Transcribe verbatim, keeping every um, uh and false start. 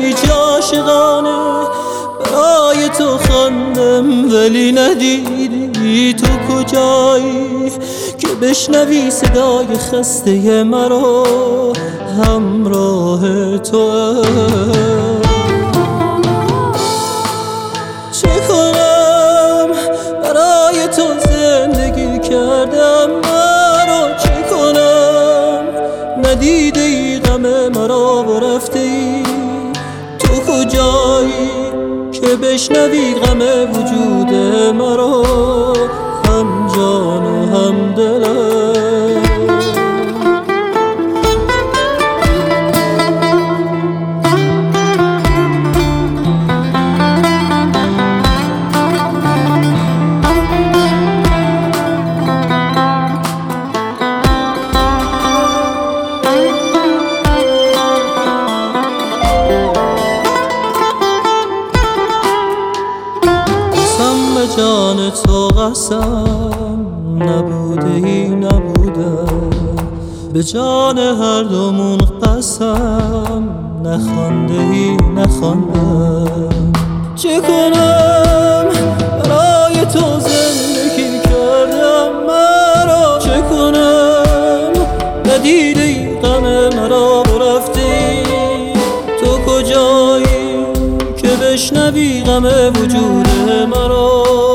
هیچ عاشقانه برای تو خواندم ولی ندیدی تو کجایی که بشنوی صدای خسته مرا همراه تو. چه کنم برای تو زندگی کردم مرا، چه کنم ندیده ای غم مرا و رفته ای تو کجایی که بشنوی غم وجود مرا هم جان و هم دلم. جان تو قسم نبوده ای نبودم، به جان هر دومون قسم نخوانده ای نخواندم. چه کنم برای تو زندگی کردم مرا، چه کنم ندیده ای غم مرا و رفته ای تو کجایی که بشنوی غم وجود مرا